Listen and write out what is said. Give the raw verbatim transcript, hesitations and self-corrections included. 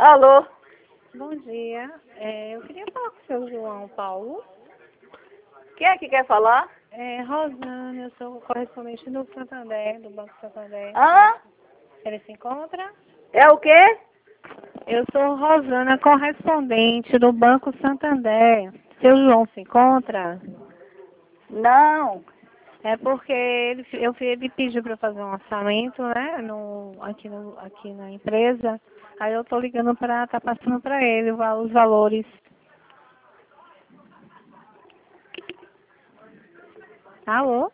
Alô? Bom dia. É, eu queria falar com o seu João Paulo. Quem é que quer falar? É, Rosana, eu sou correspondente do Santander, do Banco Santander. Hã? Ele se encontra? É o quê? Eu sou Rosana, correspondente do Banco Santander. Seu João se encontra? Não. É porque ele, eu, ele pediu para fazer um orçamento, né, no, aqui, no, aqui na empresa. Aí eu tô ligando para, tá passando para ele os valores. Alô?